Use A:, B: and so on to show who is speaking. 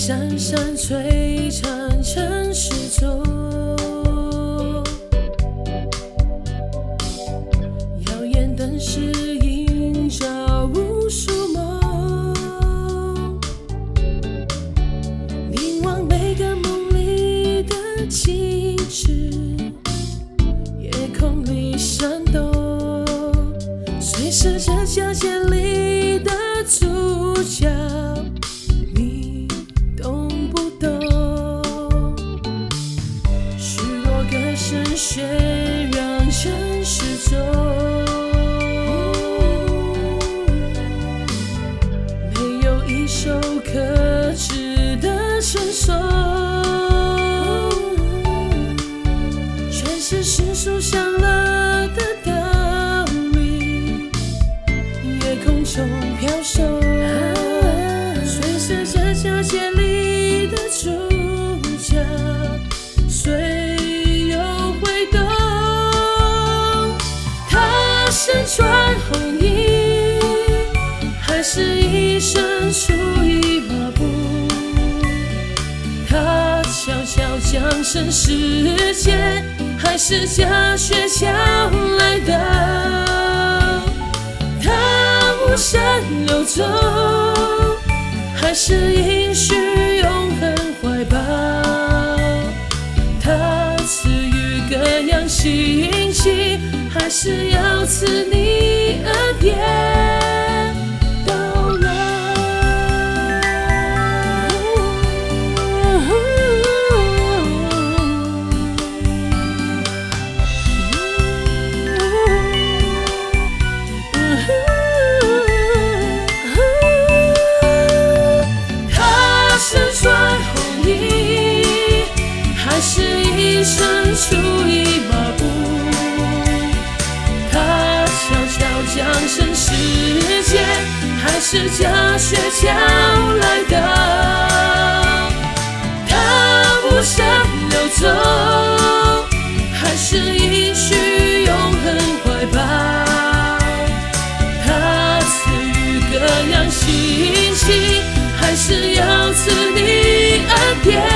A: 闪闪璀璨城市中，耀眼灯饰映照无数梦，凝望每个梦里的景致，夜空里闪动，随时这交界里的主角，你懂不懂？虚弱歌声喧嚷城市中，没有一首可值得承受，全是世俗享乐的道理，夜空中飘瘦，随时这交界里的主角，随又会动。他身穿红衣，还是一身出衣麻布？他悄悄降生世间，还是假雪橇来的？他无声流走，还是应许永恒怀抱？他赐予各样心情，还是要赐你恩典到老？他身穿红衣，还是一身出衣麻布？他悄悄降生世间，还是假雪橇来的？他无声流走，还是应许永恒怀抱？他赐予各样心情，还是要赐你恩典